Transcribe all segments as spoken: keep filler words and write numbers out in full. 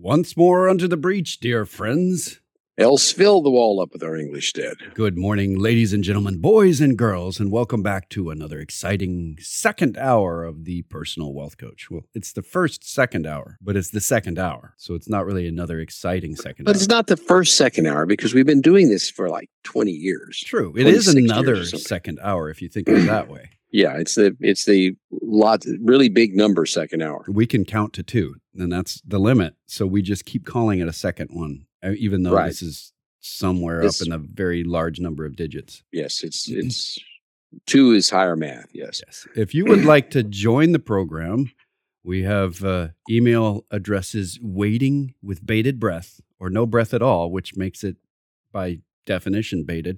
Once more unto the breach, dear friends. Else fill the wall up with our English dead. Good morning, ladies and gentlemen, boys and girls, and welcome back to another exciting second hour of the Personal Wealth Coach. Well, it's the first second hour, but it's the second hour, so it's not really another exciting second but hour. But it's not the first second hour because we've been doing this for like twenty years. True. It is another second hour if you think of it that way. Yeah, it's the it's the lot really big number second hour. We can count to two, and that's the limit. So we just keep calling it a second one, even though right. this is somewhere it's, up in a very large number of digits. Yes, it's it's two is higher math. Yes. yes. If you would like to join the program, we have uh, email addresses waiting with bated breath or no breath at all, which makes it by definition bated.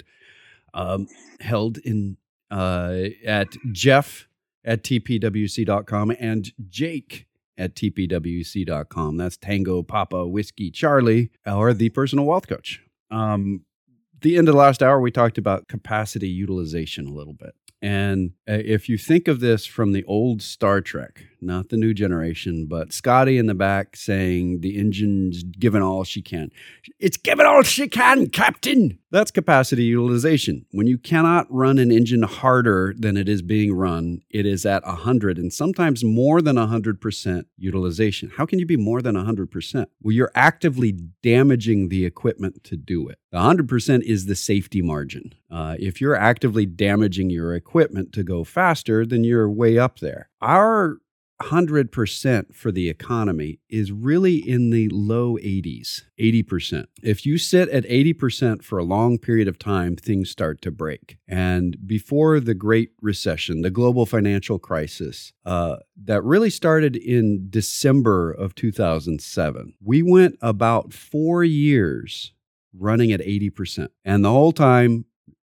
Um, held in. Uh, at Jeff at T P W C dot com and Jake at T P W C dot com. That's Tango Papa Whiskey Charlie, or the Personal Wealth Coach. Um, the end of the last hour, we talked about capacity utilization a little bit. And uh, if you think of this from the old Star Trek, not the new generation, but Scotty in the back saying the engine's giving all she can. It's giving all she can, Captain. That's capacity utilization. When you cannot run an engine harder than it is being run, it is at one hundred and sometimes more than one hundred percent utilization. How can you be more than one hundred percent? Well, you're actively damaging the equipment to do it. The one hundred percent is the safety margin. Uh, if you're actively damaging your equipment to go faster, then you're way up there. Our one hundred percent for the economy is really in the low eighties, eighty percent. If you sit at eighty percent for a long period of time, things start to break. And before the Great Recession, the global financial crisis, uh, that really started in December of two thousand seven, we went about four years running at eighty percent. And the whole time,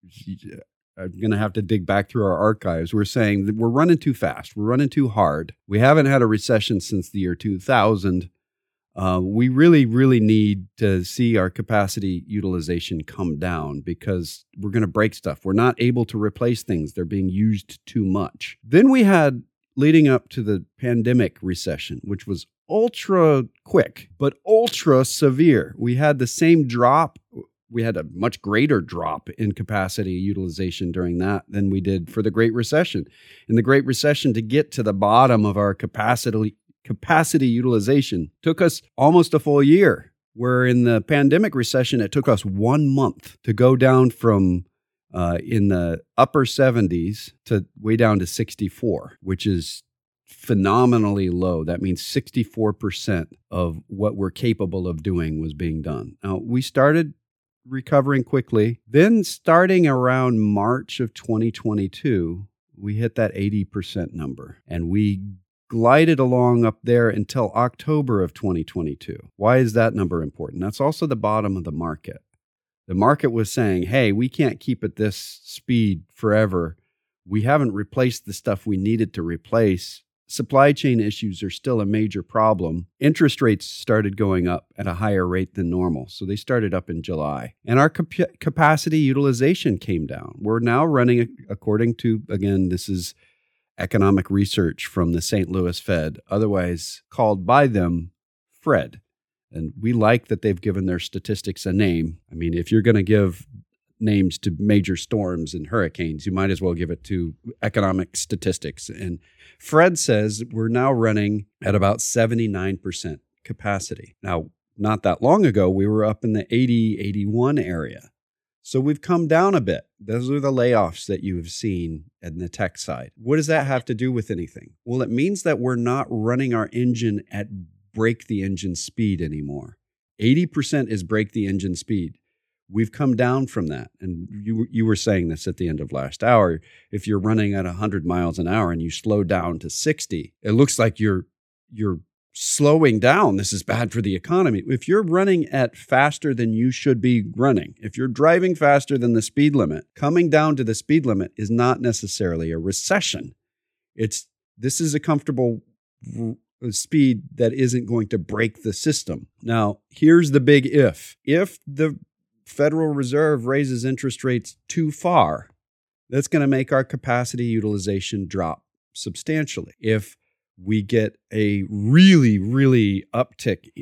I'm going to have to dig back through our archives. We're saying that we're running too fast. We're running too hard. We haven't had a recession since the year two thousand. Uh, we really, really need to see our capacity utilization come down because we're going to break stuff. We're not able to replace things. They're being used too much. Then we had, leading up to the pandemic recession, which was ultra quick, but ultra severe. We had the same drop. We had a much greater drop in capacity utilization during that than we did for the Great Recession. In the Great Recession, to get to the bottom of our capacity capacity utilization took us almost a full year, where in the pandemic recession, it took us one month to go down from uh, in the upper seventies to way down to sixty-four, which is phenomenally low. That means sixty-four percent of what we're capable of doing was being done. Now, we started recovering quickly. Then starting around March of twenty twenty-two, we hit that eighty percent number and we glided along up there until October of twenty twenty-two. Why is that number important? That's also the bottom of the market. The market was saying, hey, we can't keep at this speed forever. We haven't replaced the stuff we needed to replace. Supply chain issues are still a major problem. Interest rates started going up at a higher rate than normal. So they started up in July. And our cap- capacity utilization came down. We're now running, according to, again, this is economic research from the Saint Louis Fed, otherwise called by them Fred. And we like that they've given their statistics a name. I mean, if you're going to give names to major storms and hurricanes, you might as well give it to economic statistics. And Fred says we're now running at about seventy-nine percent capacity. Now, not that long ago, we were up in the eighty, eighty-one area. So we've come down a bit. Those are the layoffs that you have seen in the tech side. What does that have to do with anything? Well, it means that we're not running our engine at break the engine speed anymore. eighty percent is break the engine speed. We've come down from that. And you you were saying this at the end of last hour. If you're running at one hundred miles an hour and you slow down to sixty, it looks like you're you're slowing down. This is bad for the economy. If you're running at faster than you should be running, if you're driving faster than the speed limit, coming down to the speed limit is not necessarily a recession. It's this is a comfortable r- speed that isn't going to break the system. Now, here's the big if. If the Federal Reserve raises interest rates too far, that's going to make our capacity utilization drop substantially. If we get a really, really uptick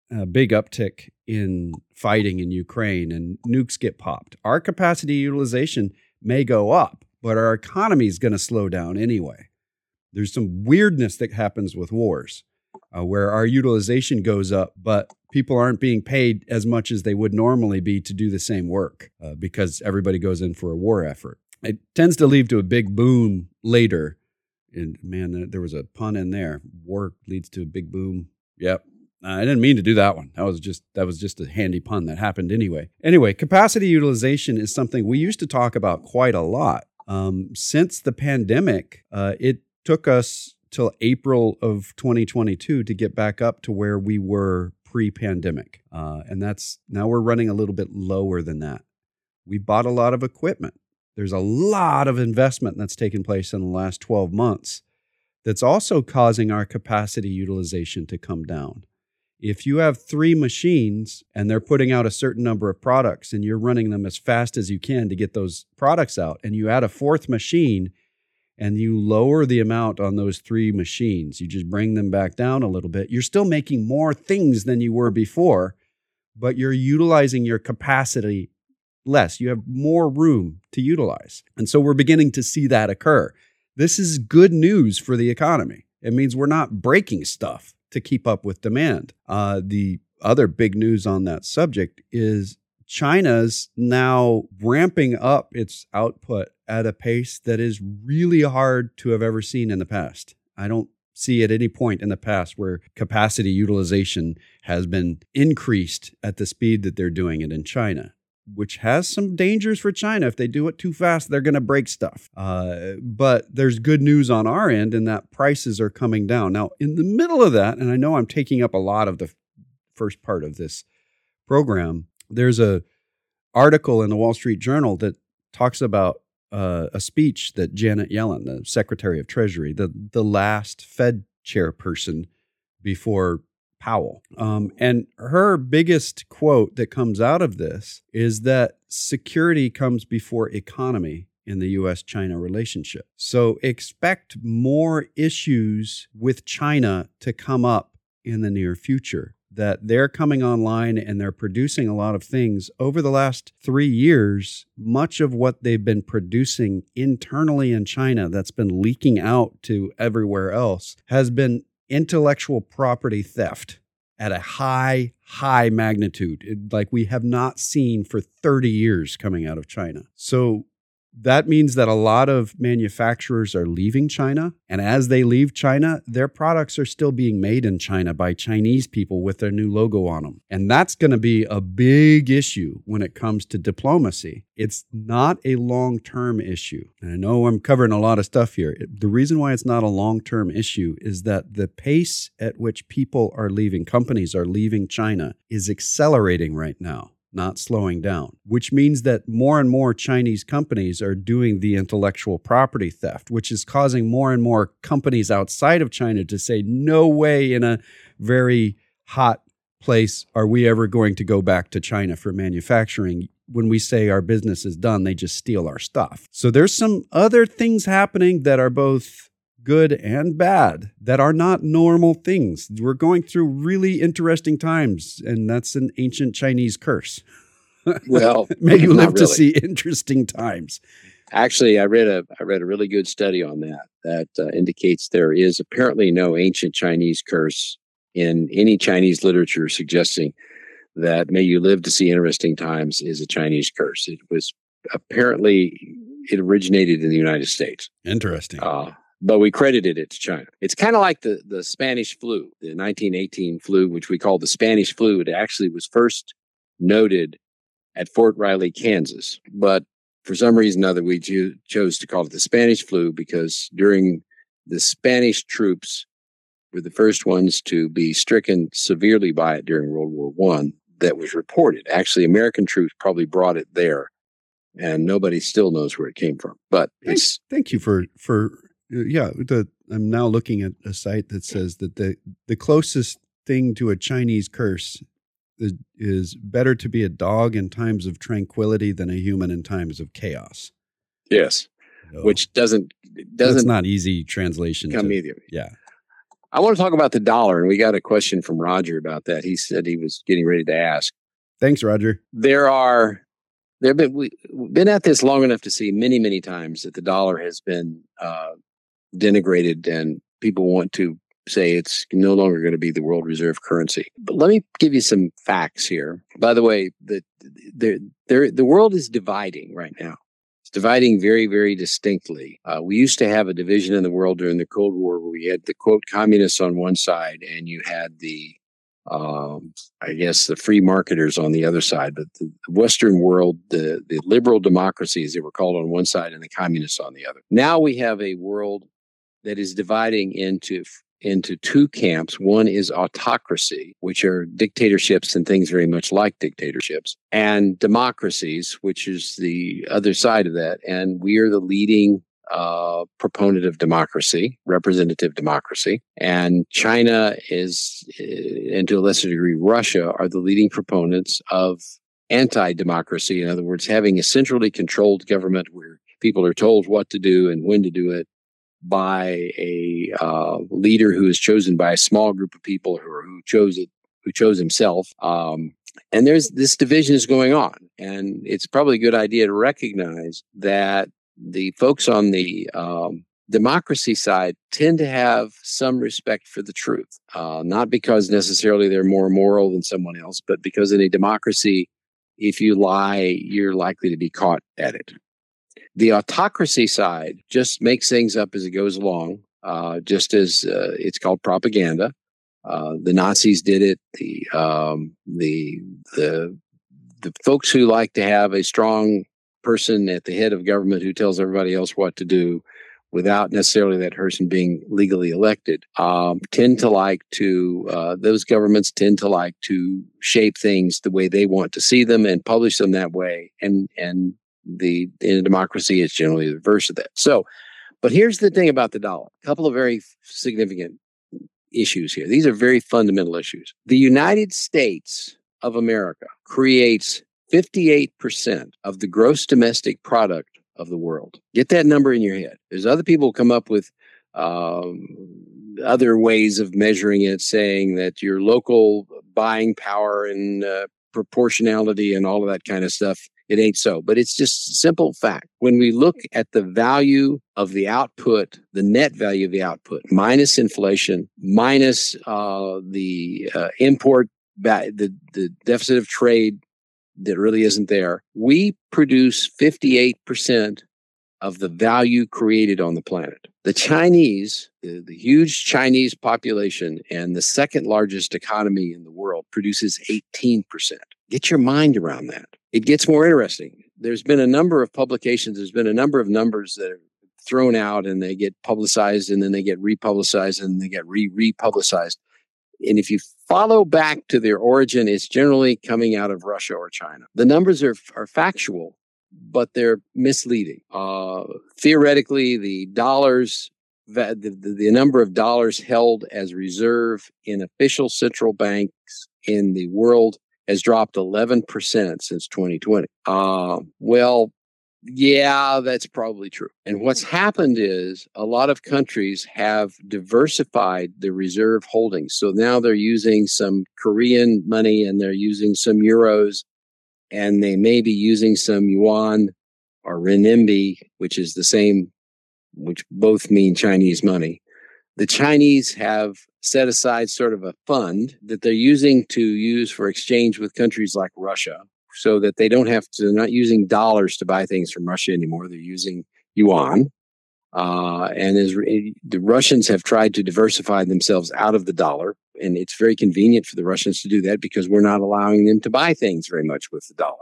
a big uptick in fighting in Ukraine and nukes get popped, our capacity utilization may go up, but our economy is going to slow down anyway. There's some weirdness that happens with wars uh, where our utilization goes up, but people aren't being paid as much as they would normally be to do the same work uh, because everybody goes in for a war effort. It tends to lead to a big boom later. And man, there was a pun in there. War leads to a big boom. Yep. I didn't mean to do that one. That was just that was just a handy pun that happened anyway. Anyway, capacity utilization is something we used to talk about quite a lot. Um, since the pandemic, uh, it took us till April of twenty twenty-two to get back up to where we were pre-pandemic. Uh, and that's now we're running a little bit lower than that. We bought a lot of equipment. There's a lot of investment that's taken place in the last twelve months that's also causing our capacity utilization to come down. If you have three machines and they're putting out a certain number of products and you're running them as fast as you can to get those products out, and you add a fourth machine and you lower the amount on those three machines, you just bring them back down a little bit, you're still making more things than you were before, but you're utilizing your capacity less. You have more room to utilize. And so we're beginning to see that occur. This is good news for the economy. It means we're not breaking stuff to keep up with demand. Uh, the other big news on that subject is China's now ramping up its output at a pace that is really hard to have ever seen in the past. I don't see at any point in the past where capacity utilization has been increased at the speed that they're doing it in China, which has some dangers for China. If they do it too fast, they're going to break stuff. Uh, but there's good news on our end in that prices are coming down. Now, in the middle of that, and I know I'm taking up a lot of the f- first part of this program, there's a article in the Wall Street Journal that talks about uh, a speech that Janet Yellen, the Secretary of Treasury, the, the last Fed chairperson before Powell. Um, and her biggest quote that comes out of this is that security comes before economy in the U S China relationship. So expect more issues with China to come up in the near future, that they're coming online and they're producing a lot of things. Over the last three years, much of what they've been producing internally in China that's been leaking out to everywhere else has been intellectual property theft at a high, high magnitude, it, like we have not seen for thirty years coming out of China. So that means that a lot of manufacturers are leaving China. And as they leave China, their products are still being made in China by Chinese people with their new logo on them. And that's going to be a big issue when it comes to diplomacy. It's not a long-term issue. And I know I'm covering a lot of stuff here. The reason why it's not a long-term issue is that the pace at which people are leaving, companies are leaving China, is accelerating right now, not slowing down, which means that more and more Chinese companies are doing the intellectual property theft, which is causing more and more companies outside of China to say, no way in a very hot place are we ever going to go back to China for manufacturing. When we say our business is done, they just steal our stuff. So there's some other things happening that are both good and bad, that are not normal things. We're going through really interesting times, and that's an ancient Chinese curse. Well, may you live really. to see interesting times. Actually, I read a I read a really good study on that that uh, indicates there is apparently no ancient Chinese curse in any Chinese literature suggesting that "may you live to see interesting times" is a Chinese curse. It was apparently it originated in the United States. Interesting. Uh, But we credited it to China. It's kind of like the, the Spanish flu, the nineteen eighteen flu, which we call the Spanish flu. It actually was first noted at Fort Riley, Kansas. But for some reason or other, we cho- chose to call it the Spanish flu because during the Spanish troops were the first ones to be stricken severely by it during World War One. That was reported. Actually, American troops probably brought it there, and nobody still knows where it came from. But Thank, it's thank you for for. Yeah, the, I'm now looking at a site that says that the, the closest thing to a Chinese curse is, is better to be a dog in times of tranquility than a human in times of chaos. yes, So, which doesn't that's doesn't not easy translation. come to, either. Yeah. I want to talk about the dollar, and we got a question from Roger about that. He said he was getting ready to ask. Thanks, Roger. There are, there have been, we've been at this long enough to see many, many times that the dollar has been uh, denigrated, and people want to say it's no longer going to be the world reserve currency. But let me give you some facts here. By the way, the the the, the world is dividing right now. It's dividing very, very distinctly. Uh, we used to have a division in the world during the Cold War where we had the, quote, communists on one side, and you had the, um, I guess, the free marketers on the other side. But the Western world, the, the liberal democracies, they were called on one side, and the communists on the other. Now we have a world that is dividing into into two camps. One is autocracy, which are dictatorships and things very much like dictatorships, and democracies, which is the other side of that. And we are the leading uh, proponent of democracy, representative democracy. And China is, and to a lesser degree, Russia, are the leading proponents of anti-democracy. In other words, having a centrally controlled government where people are told what to do and when to do it by a uh, leader who is chosen by a small group of people who, who chose it, who chose himself. Um, and there's this division is going on, and it's probably a good idea to recognize that the folks on the um, democracy side tend to have some respect for the truth, uh, not because necessarily they're more moral than someone else, but because in a democracy, if you lie, you're likely to be caught at it. The autocracy side just makes things up as it goes along, uh, just as uh, it's called propaganda. Uh, the Nazis did it. The, um, the the the folks who like to have a strong person at the head of government who tells everybody else what to do, without necessarily that person being legally elected, um, tend to like to. Uh, those governments tend to like to shape things the way they want to see them and publish them that way, and and. The in a democracy, it's generally the reverse of that. So, but here's the thing about the dollar. A couple of very significant issues here. These are very fundamental issues. The United States of America creates fifty-eight percent of the gross domestic product of the world. Get that number in your head. There's other people who come up with um, other ways of measuring it, saying that your local buying power and uh, proportionality and all of that kind of stuff. It ain't so, but it's just simple fact. When we look at the value of the output, the net value of the output, minus inflation, minus uh, the uh, import, the, the deficit of trade that really isn't there, we produce fifty-eight percent of the value created on the planet. The Chinese, the, the huge Chinese population and the second largest economy in the world, produces eighteen percent. Get your mind around that. It gets more interesting. There's been a number of publications, there's been a number of numbers that are thrown out, and they get publicized, and then they get republicized, and they get re-republicized. And if you follow back to their origin, it's generally coming out of Russia or China. The numbers are, are factual, but they're misleading. Uh, theoretically, the dollars, the, the, the number of dollars held as reserve in official central banks in the world has dropped eleven percent since twenty twenty. Uh, well, yeah, that's probably true. And what's happened is a lot of countries have diversified the reserve holdings. So now they're using some Korean money, and they're using some euros, and they may be using some yuan or renminbi, which is the same, which both mean Chinese money. The Chinese have set aside sort of a fund that they're using to use for exchange with countries like Russia, so that they don't have to, they're not using dollars to buy things from Russia anymore. They're using yuan. Uh, and as the Russians have tried to diversify themselves out of the dollar, and it's very convenient for the Russians to do that because we're not allowing them to buy things very much with the dollar.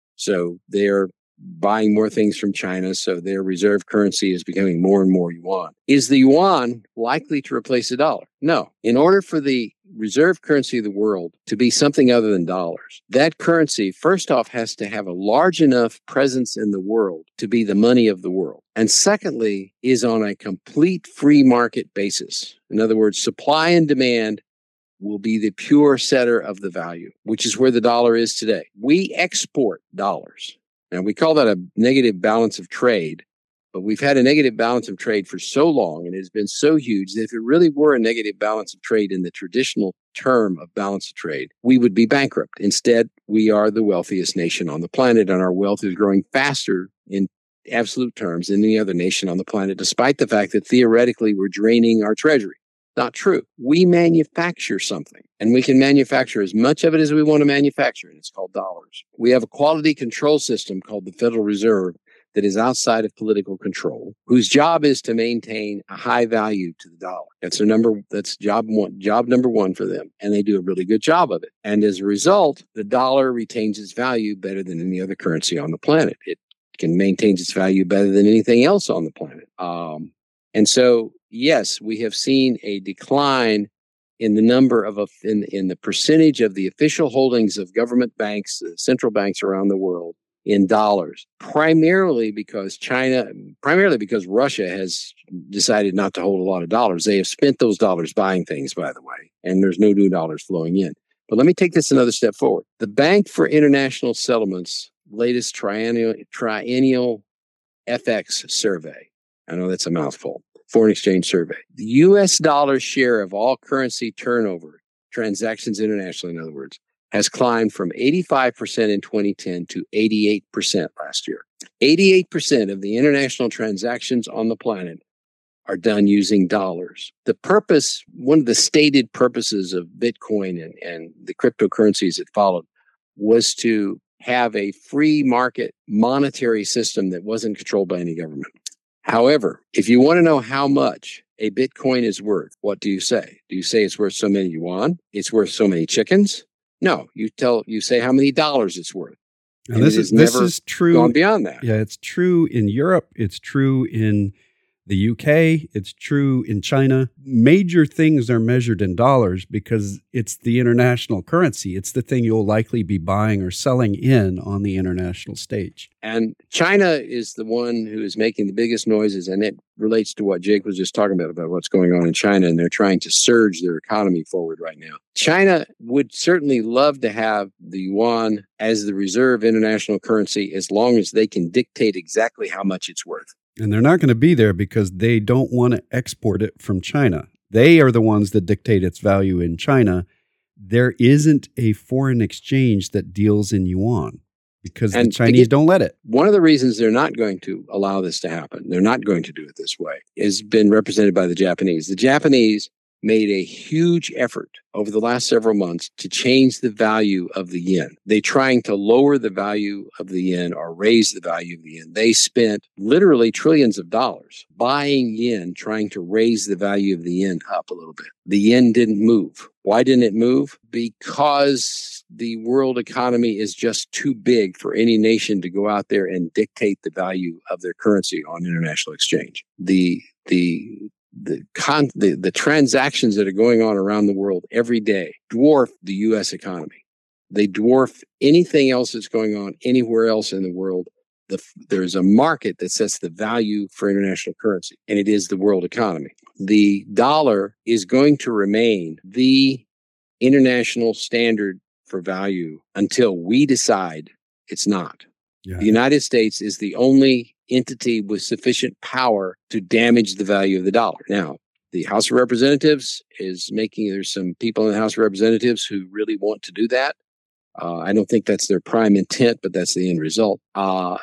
So they're buying more things from China, so their reserve currency is becoming more and more yuan. Is the yuan likely to replace the dollar? No. In order for the reserve currency of the world to be something other than dollars, that currency, first off, has to have a large enough presence in the world to be the money of the world. And secondly, is on a complete free market basis. In other words, supply and demand will be the pure setter of the value, which is where the dollar is today. We export dollars. Now, we call that a negative balance of trade, But we've had a negative balance of trade for so long, and it has been so huge that if it really were a negative balance of trade in the traditional term of balance of trade, we would be bankrupt. Instead, we are the wealthiest nation on the planet, and our wealth is growing faster in absolute terms than any other nation on the planet, despite the fact that theoretically we're draining our treasury. Not true. We manufacture something, and we can manufacture as much of it as we want to manufacture, and it's called dollars. We have a quality control system called the Federal Reserve that is outside of political control, whose job is to maintain a high value to the dollar. That's their number. That's job one. Job number one for them, and they do a really good job of it. And as a result, the dollar retains its value better than any other currency on the planet. It can maintain its value better than anything else on the planet. Um, and so. Yes, we have seen a decline in the number of, in, in the percentage of the official holdings of government banks, uh, central banks around the world in dollars, primarily because China, primarily because Russia has decided not to hold a lot of dollars. They have spent those dollars buying things, by the way, and there's no new dollars flowing in. But let me take this another step forward. The Bank for International Settlements latest triennial, triennial F X survey, I know that's a mouthful, foreign exchange survey. The U S dollar share of all currency turnover, transactions internationally, in other words, has climbed from eighty-five percent in twenty ten to eighty-eight percent last year. eighty-eight percent of the international transactions on the planet are done using dollars. The purpose, one of the stated purposes of Bitcoin and, and the cryptocurrencies that followed was to have a free market monetary system that wasn't controlled by any government. However, if you want to know how much a Bitcoin is worth, what do you say? Do you say it's worth so many yuan? It's worth so many chickens? No, you tell you say how many dollars it's worth. And, and this is this is true. Gone beyond that. Yeah, it's true in Europe. It's true in the U K. It's true in China. Major things are measured in dollars because it's the international currency. It's the thing you'll likely be buying or selling in on the international stage. And China is the one who is making the biggest noises, and it relates to what Jake was just talking about, about what's going on in China, and they're trying to surge their economy forward right now. China would certainly love to have the yuan as the reserve international currency as long as they can dictate exactly how much it's worth. And they're not going to be there because they don't want to export it from China. They are the ones that dictate its value in China. There isn't a foreign exchange that deals in yuan because and the Chinese get, don't let it. One of the reasons they're not going to allow this to happen, they're not going to do it this way, has been represented by the Japanese. The Japanese made a huge effort over the last several months to change the value of the yen. They're trying to lower the value of the yen or raise the value of the yen. They spent literally trillions of dollars buying yen, trying to raise the value of the yen up a little bit. The yen didn't move. Why didn't it move? Because the world economy is just too big for any nation to go out there and dictate the value of their currency on international exchange. The, the, The, con- the the transactions that are going on around the world every day dwarf the U S economy. They dwarf anything else that's going on anywhere else in the world. The, there's a market that sets the value for international currency, and it is the world economy. The dollar is going to remain the international standard for value until we decide it's not. Yeah. The United States is the only entity with sufficient power to damage the value of the dollar. Now, the House of Representatives is making, there's some people in the House of Representatives who really want to do that. Uh, I don't think that's their prime intent, but that's the end result. Uh,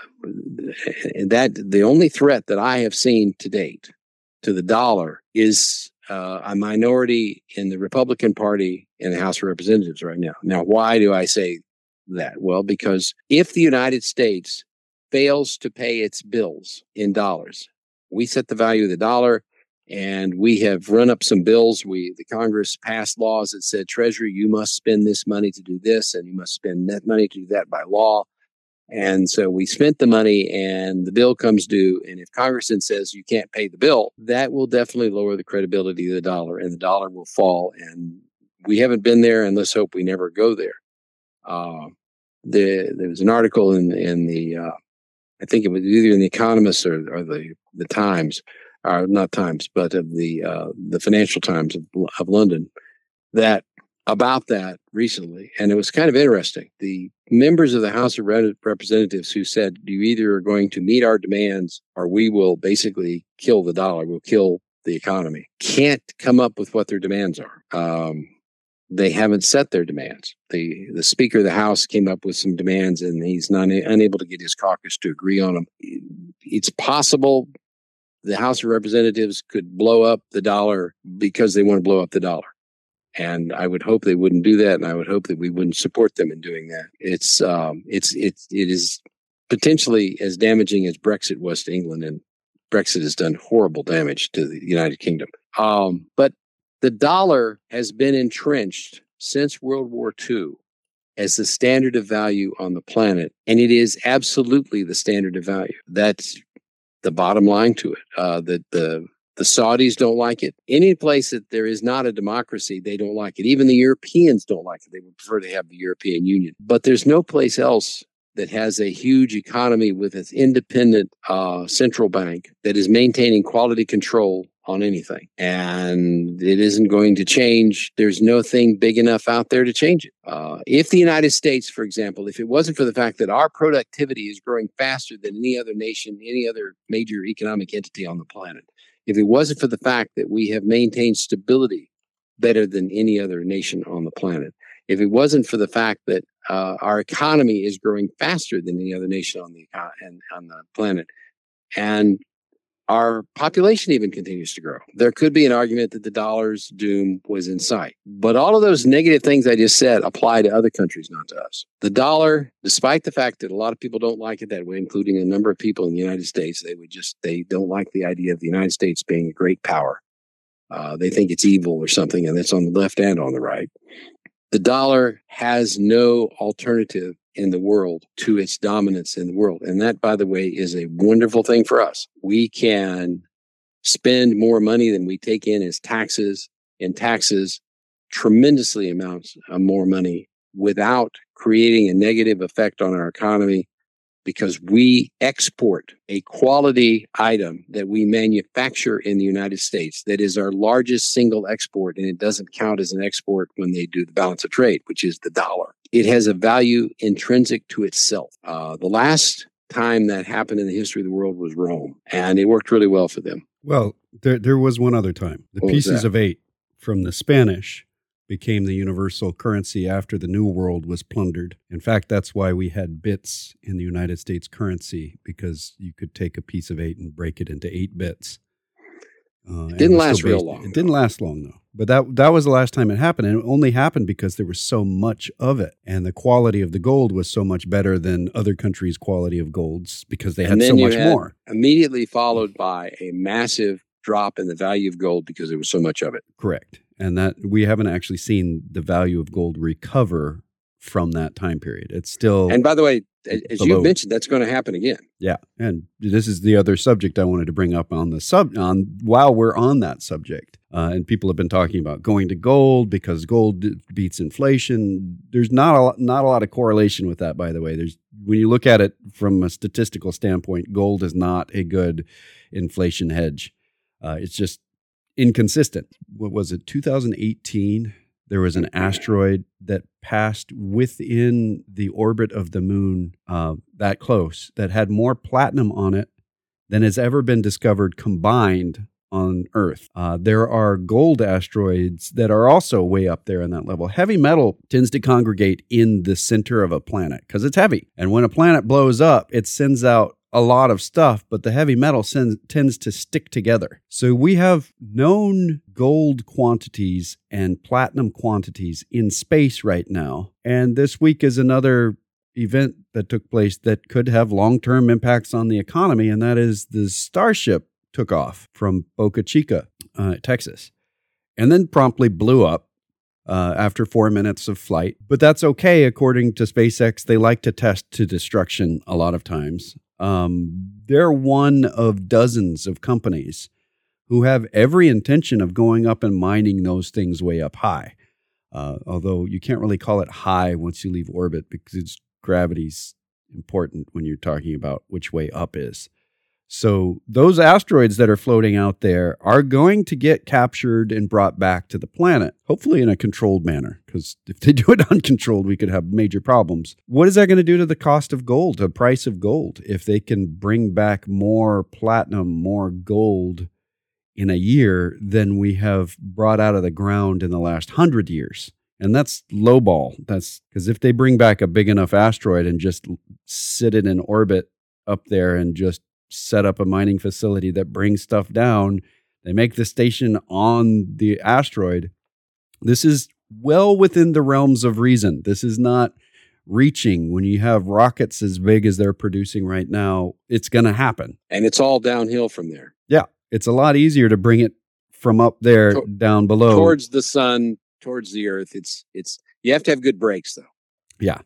that the only threat that I have seen to date to the dollar is uh, a minority in the Republican Party in the House of Representatives right now. Now, why do I say that? Well, because if the United States fails to pay its bills in dollars, we set the value of the dollar, and we have run up some bills. We, the Congress passed laws that said, Treasury, you must spend this money to do this, and you must spend that money to do that by law. And so we spent the money, and the bill comes due. And if Congress then says you can't pay the bill, that will definitely lower the credibility of the dollar, and the dollar will fall. And we haven't been there, and let's hope we never go there. Uh, the, there was an article in, in the, uh, I think it was either in the Economist or, or the, the Times, or not Times, but of the uh, the Financial Times of, of London, that about that recently, and it was kind of interesting. The members of the House of Representatives who said, you either are going to meet our demands or we will basically kill the dollar, we'll kill the economy, can't come up with what their demands are. Um, they haven't set their demands. The, the Speaker of the House came up with some demands, and he's not unable to get his caucus to agree on them. It's possible the House of Representatives could blow up the dollar because they want to blow up the dollar. And I would hope they wouldn't do that, and I would hope that we wouldn't support them in doing that. It's um, it's it's it is potentially as damaging as Brexit was to England, and Brexit has done horrible damage to the United Kingdom. Um, but the dollar has been entrenched since World War Two as the standard of value on the planet, and it is absolutely the standard of value. That's the bottom line to it. Uh, that the The Saudis don't like it. Any place that there is not a democracy, they don't like it. Even the Europeans don't like it. They would prefer to have the European Union. But there's no place else that has a huge economy with its independent uh, central bank that is maintaining quality control on anything. And it isn't going to change. There's no thing big enough out there to change it. Uh, if the United States, for example, if it wasn't for the fact that our productivity is growing faster than any other nation, any other major economic entity on the planet, if it wasn't for the fact that we have maintained stability better than any other nation on the planet, if it wasn't for the fact that uh, our economy is growing faster than any other nation on the and on the planet, and our population even continues to grow, there could be an argument that the dollar's doom was in sight. But all of those negative things I just said apply to other countries, not to us. The dollar, despite the fact that a lot of people don't like it that way, including a number of people in the United States, they would just, they don't like the idea of the United States being a great power. Uh, they think it's evil or something, and that's on the left and on the right. The dollar has no alternative in the world to its dominance in the world. And that, by the way, is a wonderful thing for us. We can spend more money than we take in as taxes, in taxes, tremendously amounts of more money without creating a negative effect on our economy, because we export a quality item that we manufacture in the United States that is our largest single export, and it doesn't count as an export when they do the balance of trade, which is the dollar. It has a value intrinsic to itself. Uh, the last time that happened in the history of the world was Rome, and it worked really well for them. Well, there there was one other time. The What was pieces that? of eight from the Spanish became the universal currency after the New World was plundered. In fact, that's why we had bits in the United States currency, because you could take a piece of eight and break it into eight bits. Uh, and Didn't it was last still real based- long, It didn't last long, though. But that that was the last time it happened, and it only happened because there was so much of it, and the quality of the gold was so much better than other countries' quality of golds because they And had then so you much had- more. Immediately followed by a massive drop in the value of gold because there was so much of it. Correct. And that we haven't actually seen the value of gold recover from that time period. It's still And by the way, as Below. you mentioned, that's going to happen again. Yeah, and this is the other subject I wanted to bring up on the sub on while we're on that subject. Uh, and people have been talking about going to gold because gold beats inflation. There's not a lot, not a lot of correlation with that, by the way. There's when you look at it from a statistical standpoint, gold is not a good inflation hedge. Uh, it's just inconsistent. What was it? two thousand eighteen. There was an asteroid that passed within the orbit of the moon uh, that close, that had more platinum on it than has ever been discovered combined on Earth. Uh, there are gold asteroids that are also way up there in that level. Heavy metal tends to congregate in the center of a planet because it's heavy. And when a planet blows up, it sends out a lot of stuff, but the heavy metal sends, tends to stick together. So we have known gold quantities and platinum quantities in space right now. And this week is another event that took place that could have long-term impacts on the economy, and that is the Starship took off from Boca Chica, uh, Texas, and then promptly blew up uh, after four minutes of flight. But that's okay, according to SpaceX. They like to test to destruction a lot of times. Um, they're one of dozens of companies who have every intention of going up and mining those things way up high. Uh, although you can't really call it high once you leave orbit because it's, gravity's important when you're talking about which way up is. So those asteroids that are floating out there are going to get captured and brought back to the planet, hopefully in a controlled manner, because if they do it uncontrolled, we could have major problems. What is that going to do to the cost of gold, the price of gold? If they can bring back more platinum, more gold in a year than we have brought out of the ground in the last hundred years. And that's lowball. That's because if they bring back a big enough asteroid and just sit it in orbit up there and just set up a mining facility that brings stuff down, they make the station on the asteroid. This is well within the realms of reason. This is not reaching. When you have rockets as big as they're producing right now, it's going to happen. And it's all downhill from there. Yeah. It's a lot easier to bring it from up there to- down below. Towards the sun, towards the earth. It's, it's, you have to have good brakes though. Yeah.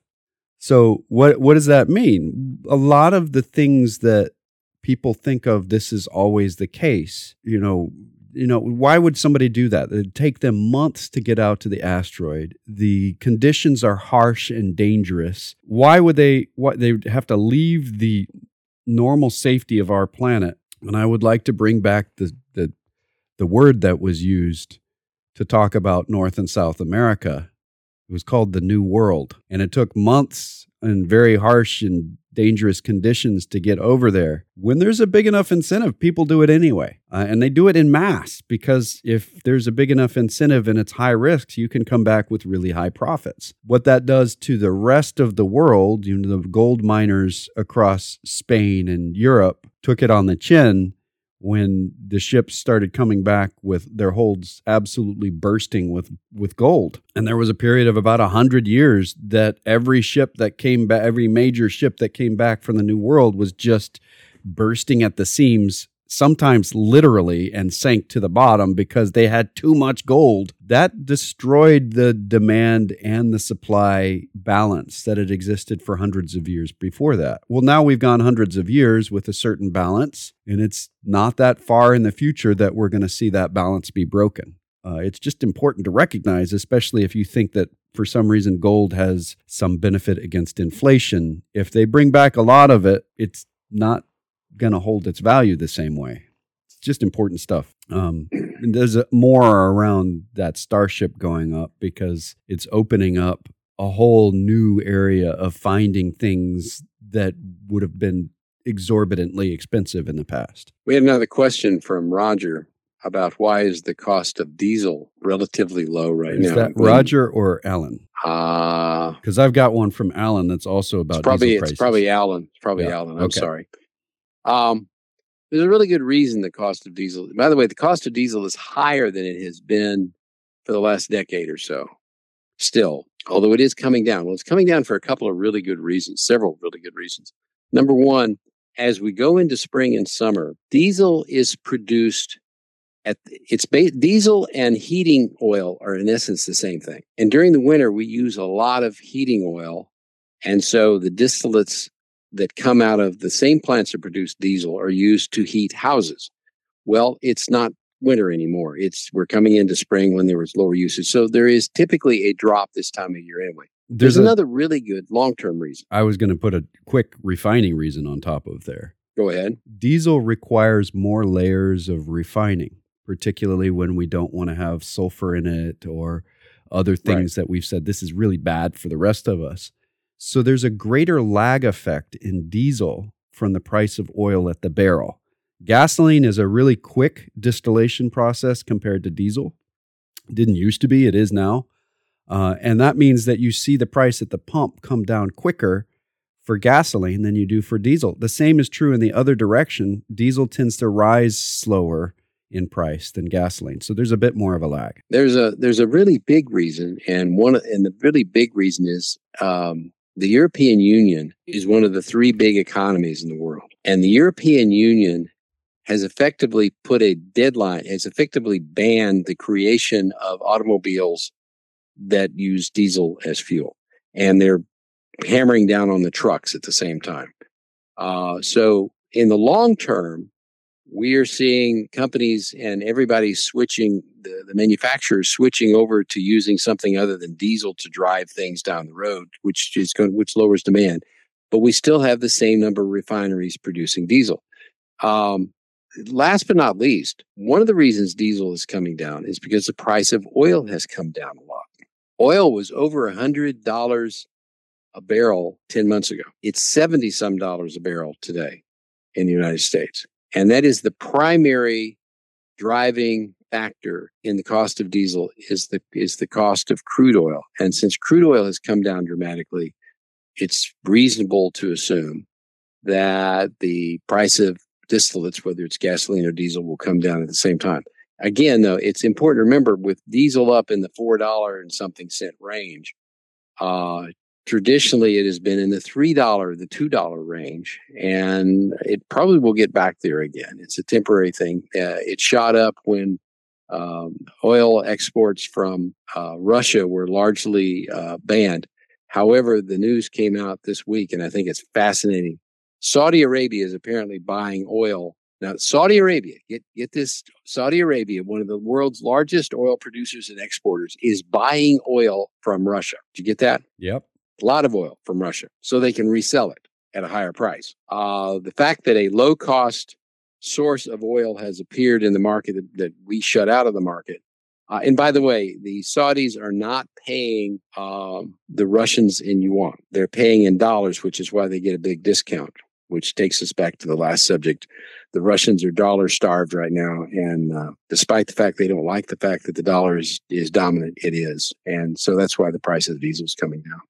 So what, what does that mean? A lot of the things that people think of, this is always the case. You know, you know, why would somebody do that? It'd take them months to get out to the asteroid. The conditions are harsh and dangerous. Why would they, what, they have to leave the normal safety of our planet? And I would like to bring back the, the, the word that was used to talk about North and South America. It was called the New World. And it took months and very harsh and dangerous conditions to get over there. When there's a big enough incentive, people do it anyway. Uh, and they do it in mass, because if there's a big enough incentive and it's high risks, you can come back with really high profits. What that does to the rest of the world, you know, the gold miners across Spain and Europe took it on the chin when the ships started coming back with their holds absolutely bursting with, with gold. And there was a period of about one hundred years that every ship that came back, every major ship that came back from the New World was just bursting at the seams, sometimes literally, and sank to the bottom because they had too much gold. That destroyed the demand and the supply balance that had existed for hundreds of years before that. Well, now we've gone hundreds of years with a certain balance, and it's not that far in the future that we're going to see that balance be broken. Uh, it's just important to recognize, especially if you think that for some reason gold has some benefit against inflation. If they bring back a lot of it, it's not going to hold its value the same way. It's just important stuff. Um, and there's a, more around that Starship going up because it's opening up a whole new area of finding things that would have been exorbitantly expensive in the past. We had another question from Roger about why is the cost of diesel relatively low right is now. That Roger or Alan? Uh, because I've got one from Alan that's also about it's probably, diesel prices. It's probably Alan. It's probably Yeah. Alan. I'm Okay. sorry. Um, there's a really good reason the cost of diesel. By the way, the cost of diesel is higher than it has been for the last decade or so. Still, although it is coming down. Well, it's coming down for a couple of really good reasons, several really good reasons. Number one, as we go into spring and summer, diesel is produced at it's ba- diesel and heating oil are in essence the same thing. And during the winter, we use a lot of heating oil, and so the distillates that come out of the same plants that produce diesel are used to heat houses. Well, it's not winter anymore. It's we're coming into spring when there was lower usage. So there is typically a drop this time of year anyway. There's, There's a, another really good long-term reason. I was going to put a quick refining reason on top of there. Go ahead. Diesel requires more layers of refining, particularly when we don't want to have sulfur in it or other things right. that we've said this is really bad for the rest of us. So there's a greater lag effect in diesel from the price of oil at the barrel. Gasoline is a really quick distillation process compared to diesel. It didn't used to be, it is now. Uh, and that means that you see the price at the pump come down quicker for gasoline than you do for diesel. The same is true in the other direction. Diesel tends to rise slower in price than gasoline. So there's a bit more of a lag. There's a there's a really big reason, and one and the really big reason is um, the European Union is one of the three big economies in the world. And the European Union has effectively put a deadline, has effectively banned the creation of automobiles that use diesel as fuel. And they're hammering down on the trucks at the same time. Uh, so in the long term, we are seeing companies and everybody switching, the, the manufacturers switching over to using something other than diesel to drive things down the road, which is going, which lowers demand. But we still have the same number of refineries producing diesel. Um, last but not least, one of the reasons diesel is coming down is because the price of oil has come down a lot. Oil was over one hundred dollars a barrel ten months ago. It's seventy some dollars a barrel today in the United States. And that is the primary driving factor in the cost of diesel is the is the cost of crude oil. And since crude oil has come down dramatically, it's reasonable to assume that the price of distillates, whether it's gasoline or diesel, will come down at the same time. Again, though, it's important to remember with diesel up in the four dollars and something cent range, uh, traditionally it has been in the three dollars, the two dollars range, and it probably will get back there again. It's a temporary thing. Uh, it shot up when um, oil exports from uh, Russia were largely uh, banned. However, the news came out this week, and I think it's fascinating. Saudi Arabia is apparently buying oil. Now, Saudi Arabia, get, get this, Saudi Arabia, one of the world's largest oil producers and exporters, is buying oil from Russia. Did you get that? Yep. A lot of oil from Russia, so they can resell it at a higher price. Uh, the fact that a low-cost source of oil has appeared in the market that, that we shut out of the market. Uh, and by the way, the Saudis are not paying um, the Russians in yuan. They're paying in dollars, which is why they get a big discount, which takes us back to the last subject. The Russians are dollar starved right now. And uh, despite the fact they don't like the fact that the dollar is, is dominant, it is. And so that's why the price of diesel is coming down.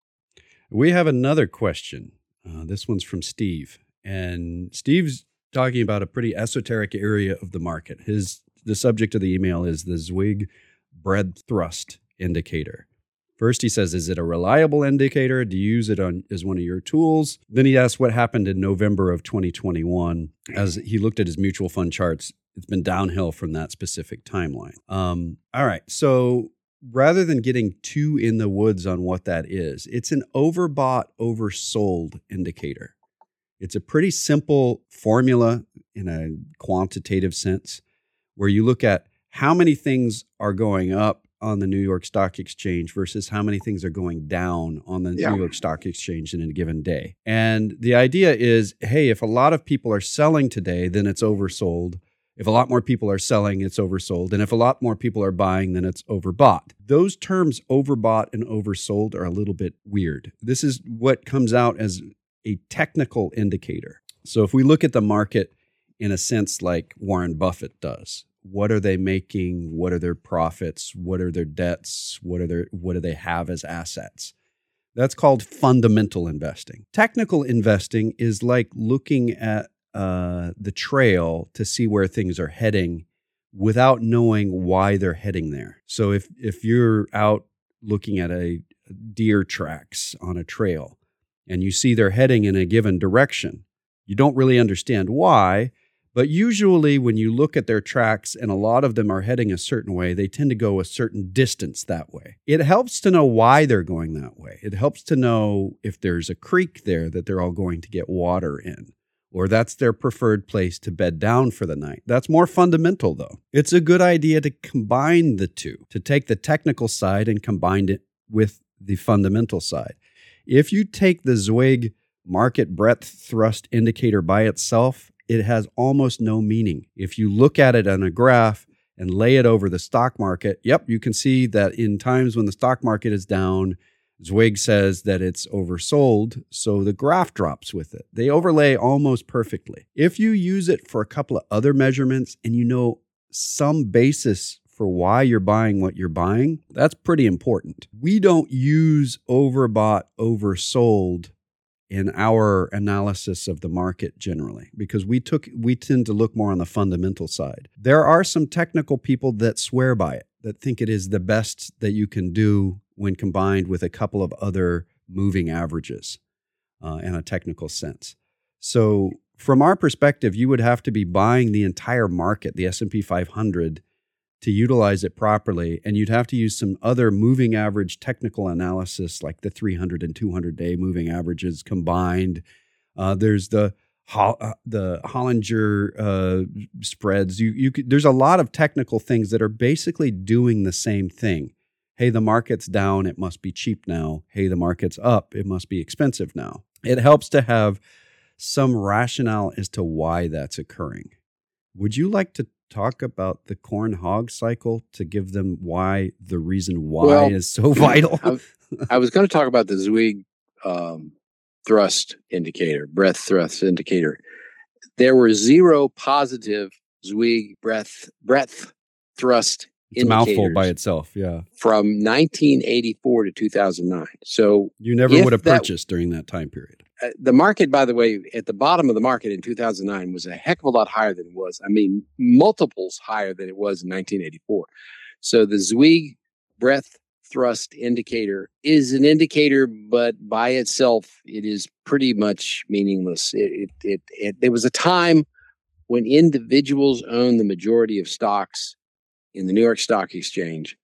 We have another question. Uh, this one's from Steve. And Steve's talking about a pretty esoteric area of the market. His The subject of the email is the Zweig breadth thrust indicator. First, he says, is it a reliable indicator? Do you use it on as one of your tools? Then he asks what happened in November of twenty twenty-one. As he looked at his mutual fund charts, it's been downhill from that specific timeline. Um, all right. So rather than getting too in the woods on what that is, it's an overbought, oversold indicator. It's a pretty simple formula in a quantitative sense, where you look at how many things are going up on the New York Stock Exchange versus how many things are going down on the yeah. New York Stock Exchange in a given day. And the idea is, hey, if a lot of people are selling today, then it's oversold. If a lot more people are selling, it's oversold. And if a lot more people are buying, then it's overbought. Those terms overbought and oversold are a little bit weird. This is what comes out as a technical indicator. So if we look at the market in a sense like Warren Buffett does, what are they making? What are their profits? What are their debts? What are their what do they have as assets? That's called fundamental investing. Technical investing is like looking at uh, the trail to see where things are heading without knowing why they're heading there. So if if you're out looking at a deer tracks on a trail and you see they're heading in a given direction, you don't really understand why. But usually when you look at their tracks and a lot of them are heading a certain way, they tend to go a certain distance that way. It helps to know why they're going that way. It helps to know if there's a creek there that they're all going to get water in, or that's their preferred place to bed down for the night. That's more fundamental, though. It's a good idea to combine the two, to take the technical side and combine it with the fundamental side. If you take the Zweig market breadth thrust indicator by itself, it has almost no meaning. If you look at it on a graph and lay it over the stock market, yep, you can see that in times when the stock market is down, Zweig says that it's oversold, so the graph drops with it. They overlay almost perfectly. If you use it for a couple of other measurements and you know some basis for why you're buying what you're buying, that's pretty important. We don't use overbought, oversold in our analysis of the market generally, because we took we tend to look more on the fundamental side. There are some technical people that swear by it, that think it is the best that you can do when combined with a couple of other moving averages uh, in a technical sense. So from our perspective, you would have to be buying the entire market, the S and P five hundred, to utilize it properly. And you'd have to use some other moving average technical analysis, like the three hundred and two hundred day moving averages combined. Uh, there's the Ho- uh, the Hollinger uh, spreads. You, you could, there's a lot of technical things that are basically doing the same thing. Hey, the market's down, it must be cheap now. Hey, the market's up, it must be expensive now. It helps to have some rationale as to why that's occurring. Would you like to talk about the corn hog cycle to give them why the reason why Well, is so vital? I, I was going to talk about the Zweig um, thrust indicator, breadth thrust indicator. There were zero positive Zweig breadth breadth thrust It's a mouthful by itself, yeah. From nineteen eighty-four to two thousand nine. So you never would have that, purchased during that time period. Uh, the market, by the way, at the bottom of the market in two thousand nine was a heck of a lot higher than it was. I mean, multiples higher than it was in nineteen eighty-four. So the Zweig breadth thrust indicator is an indicator, but by itself, it is pretty much meaningless. It, it, it, it, there was a time when individuals owned the majority of stocks in the New York Stock Exchange,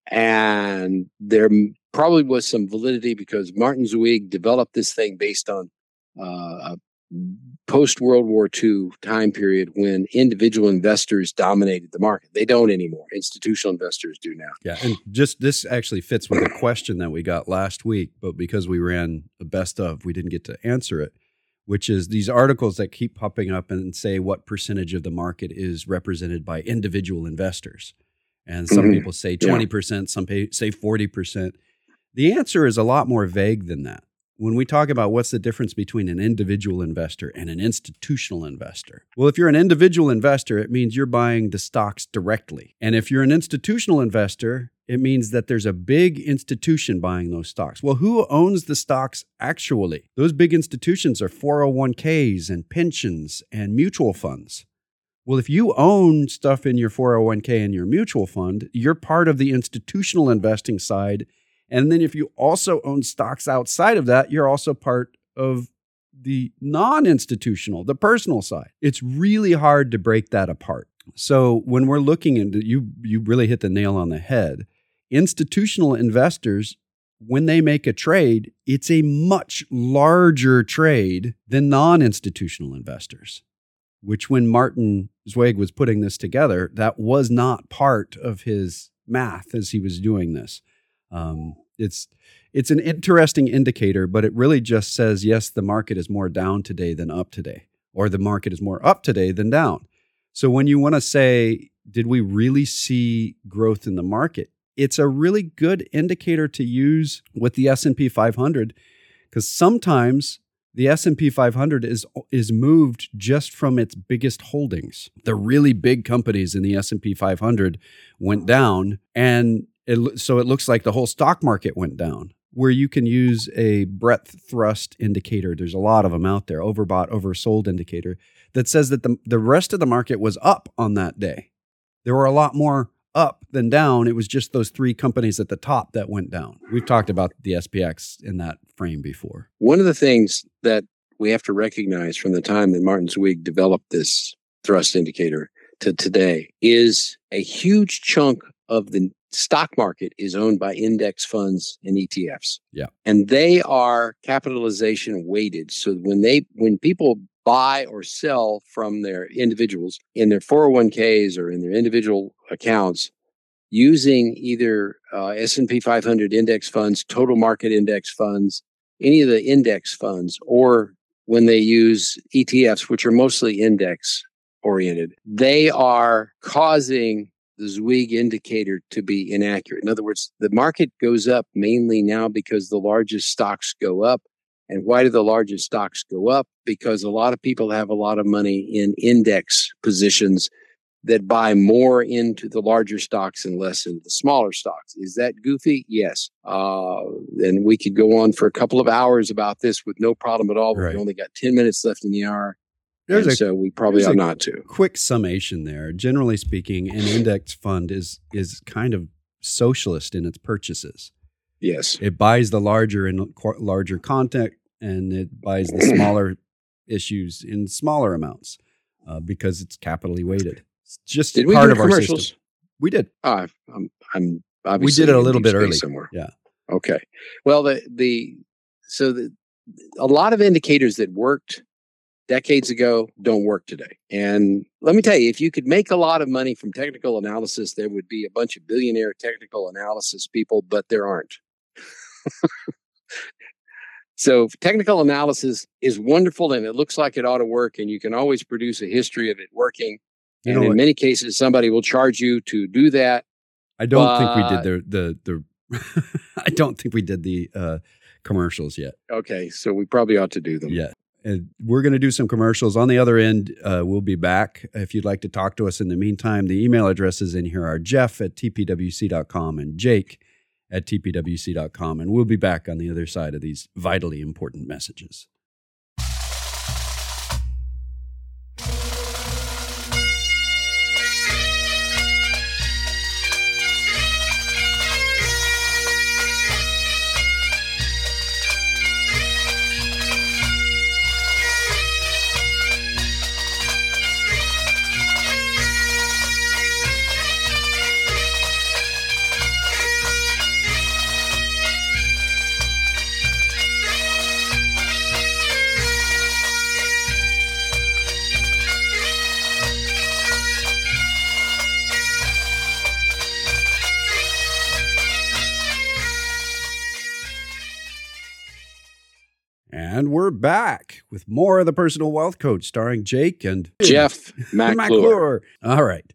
and there probably was some validity because Martin Zweig developed this thing based on uh, a post-World War Two time period when individual investors dominated the market. They don't anymore. Institutional investors do now. Yeah, and just this actually fits with a question that we got last week, but because we ran a best of, we didn't get to answer it, which is these articles that keep popping up and say what percentage of the market is represented by individual investors. And some mm-hmm. people say twenty percent, yeah. some pay, say forty percent. The answer is a lot more vague than that. When we talk about what's the difference between an individual investor and an institutional investor. Well, if you're an individual investor, it means you're buying the stocks directly. And if you're an institutional investor, it means that there's a big institution buying those stocks. Well, who owns the stocks actually? Those big institutions are four oh one k's and pensions and mutual funds. Well, if you own stuff in your four oh one k and your mutual fund, you're part of the institutional investing side. And then if you also own stocks outside of that, you're also part of the non-institutional, the personal side. It's really hard to break that apart. So when we're looking into, you, you really hit the nail on the head. Institutional investors, when they make a trade, it's a much larger trade than non-institutional investors, which when Martin Zweig was putting this together, that was not part of his math as he was doing this. Um, it's it's an interesting indicator, but it really just says, yes, the market is more down today than up today, or the market is more up today than down. So when you want to say, did we really see growth in the market? It's a really good indicator to use with the S and P five hundred, because sometimes the S and P five hundred is is moved just from its biggest holdings. The really big companies in the S and P five hundred went down, and it, so it looks like the whole stock market went down, where you can use a breadth thrust indicator. There's a lot of them out there, overbought, oversold indicator, that says that the, the rest of the market was up on that day. There were a lot more up than down. It was just those three companies at the top that went down. We've talked about the S P X in that frame before. One of the things that we have to recognize from the time that Martin Zweig developed this thrust indicator to today is a huge chunk of the stock market is owned by index funds and E T Fs. Yeah. And they are capitalization weighted. So when they when people buy or sell from their individuals in their four oh one k's or in their individual accounts using either uh, S and P five hundred index funds, total market index funds, any of the index funds, or when they use E T Fs, which are mostly index oriented, they are causing the Zweig indicator to be inaccurate. In other words, the market goes up mainly now because the largest stocks go up. And why do the largest stocks go up? Because a lot of people have a lot of money in index positions that buy more into the larger stocks and less into the smaller stocks. Is that goofy? Yes. Uh, and we could go on for a couple of hours about this with no problem at all. But right. We've only got ten minutes left in the hour. There's and a, so we probably ought not to. Quick summation there. Generally speaking, an index fund is is kind of socialist in its purchases. Yes. It buys the larger and larger content, and it buys the smaller issues in smaller amounts uh, because it's capitally weighted. It's just did part we of our system. We did. Uh, I'm, I'm we did it a little bit early. Somewhere. Yeah. Okay. Well, the the so the a lot of indicators that worked decades ago don't work today. And let me tell you, if you could make a lot of money from technical analysis, there would be a bunch of billionaire technical analysis people, but there aren't. So technical analysis is wonderful and it looks like it ought to work, and you can always produce a history of it working. You and know in what? many cases, somebody will charge you to do that. I don't think we but- did the the the. I don't think we did the uh, commercials yet. Okay, so we probably ought to do them. Yeah. And we're going to do some commercials. On the other end, uh, we'll be back. If you'd like to talk to us in the meantime, the email addresses in here are Jeff at T P W C dot com and Jake at T P W C dot com. And we'll be back on the other side of these vitally important messages. And we're back with more of the Personal Wealth Coach, starring Jake and Jeff McClure. All right.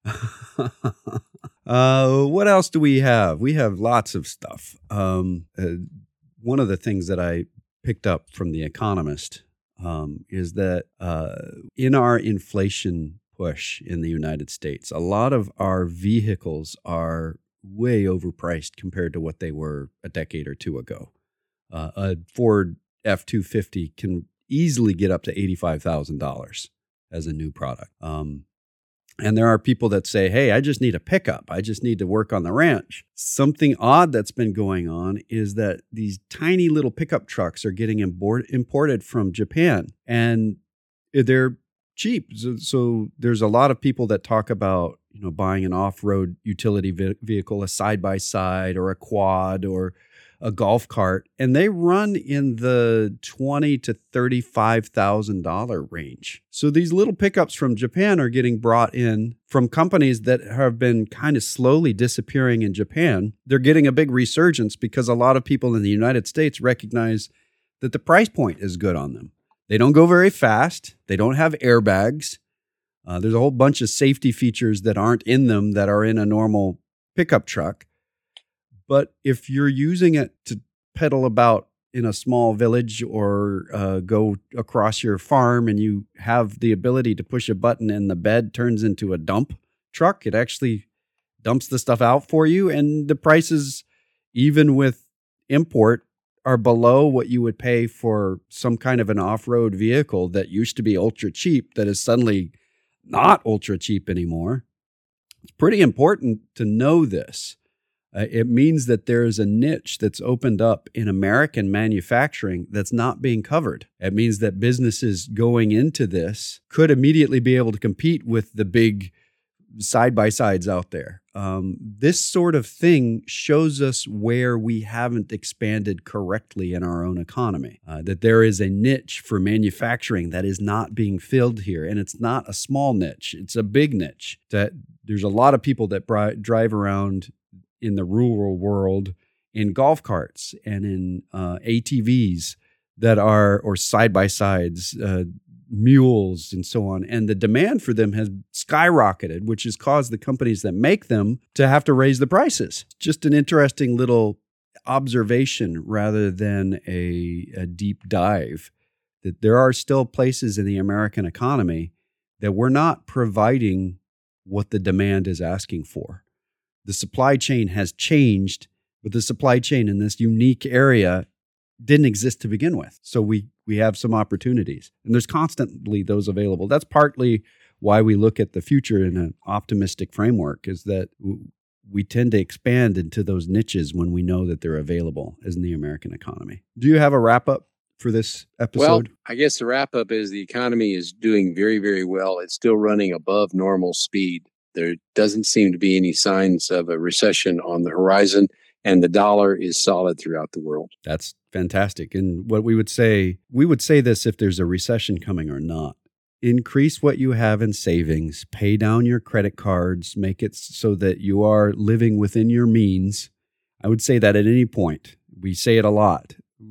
uh, what else do we have? We have lots of stuff. Um, uh, one of the things that I picked up from The Economist um, is that uh, in our inflation push in the United States, a lot of our vehicles are way overpriced compared to what they were a decade or two ago. Uh, a Ford F two fifty can easily get up to eighty-five thousand dollars as a new product. Um, and there are people that say, hey, I just need a pickup. I just need to work on the ranch. Something odd that's been going on is that these tiny little pickup trucks are getting import- imported from Japan, and they're cheap. So, so there's a lot of people that talk about, you know, buying an off-road utility ve- vehicle, a side-by-side or a quad or a golf cart, and they run in the twenty to thirty-five thousand dollar range. So these little pickups from Japan are getting brought in from companies that have been kind of slowly disappearing in Japan. They're getting a big resurgence because a lot of people in the United States recognize that the price point is good on them. They don't go very fast. They don't have airbags. Uh, there's a whole bunch of safety features that aren't in them that are in a normal pickup truck. But if you're using it to pedal about in a small village or uh, go across your farm and you have the ability to push a button and the bed turns into a dump truck, it actually dumps the stuff out for you. And the prices, even with import, are below what you would pay for some kind of an off-road vehicle that used to be ultra cheap that is suddenly not ultra cheap anymore. It's pretty important to know this. Uh, it means that there is a niche that's opened up in American manufacturing that's not being covered. It means that businesses going into this could immediately be able to compete with the big side-by-sides out there. Um, this sort of thing shows us where we haven't expanded correctly in our own economy, uh, that there is a niche for manufacturing that is not being filled here. And it's not a small niche. It's a big niche. That there's a lot of people that bri- drive around in the rural world in golf carts and in uh, A T Vs that are, or side-by-sides, uh, mules and so on. And the demand for them has skyrocketed, which has caused the companies that make them to have to raise the prices. Just an interesting little observation rather than a, a deep dive, that there are still places in the American economy that we're not providing what the demand is asking for. The supply chain has changed, but the supply chain in this unique area didn't exist to begin with. So we we have some opportunities, and there's constantly those available. That's partly why we look at the future in an optimistic framework, is that w- we tend to expand into those niches when we know that they're available, as in the American economy. Do you have a wrap up for this episode? Well, I guess the wrap up is the economy is doing very, very well. It's still running above normal speed. There doesn't seem to be any signs of a recession on the horizon, and the dollar is solid throughout the world. That's fantastic. And what we would say, we would say this if there's a recession coming or not. Increase what you have in savings, pay down your credit cards, make it so that you are living within your means. I would say that at any point. We say it a lot.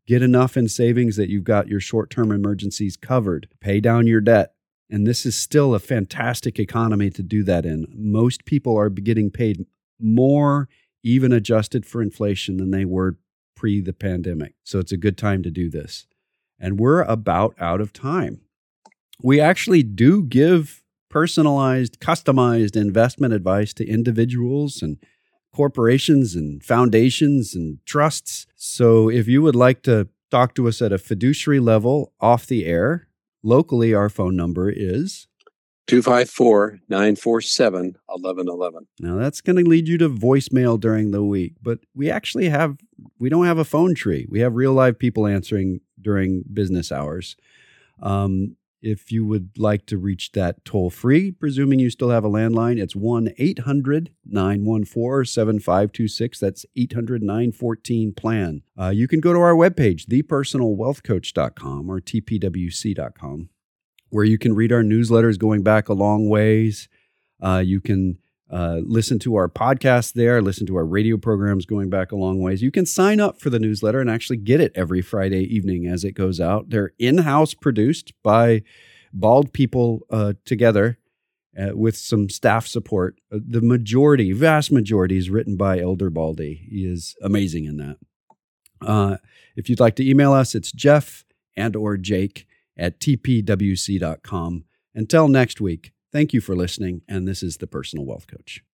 Get enough in savings that you've got your short-term emergencies covered. Pay down your debt. And this is still a fantastic economy to do that in. Most people are getting paid more, even adjusted for inflation, than they were pre the pandemic. So it's a good time to do this. And we're about out of time. We actually do give personalized, customized investment advice to individuals and corporations and foundations and trusts. So if you would like to talk to us at a fiduciary level off the air, locally, our phone number is two five four, nine four seven, one one one one. Now that's going to lead you to voicemail during the week, but we actually have, we don't have a phone tree. We have real live people answering during business hours. Um, if you would like to reach that toll free, presuming you still have a landline, it's one eight hundred, nine one four, seven five two six. That's eight hundred, nine one four, plan. Uh, you can go to our webpage, the personal wealth coach dot com or T P W C dot com, where you can read our newsletters going back a long ways. Uh, you can uh, listen to our podcast there, listen to our radio programs going back a long ways. You can sign up for the newsletter and actually get it every Friday evening as it goes out. They're in-house produced by bald people uh, together uh, with some staff support. Uh, the majority, vast majority is written by Elder Baldy. He is amazing in that. Uh, if you'd like to email us, it's Jeff and or Jake at T P W C dot com. Until next week, thank you for listening, and this is The Personal Wealth Coach.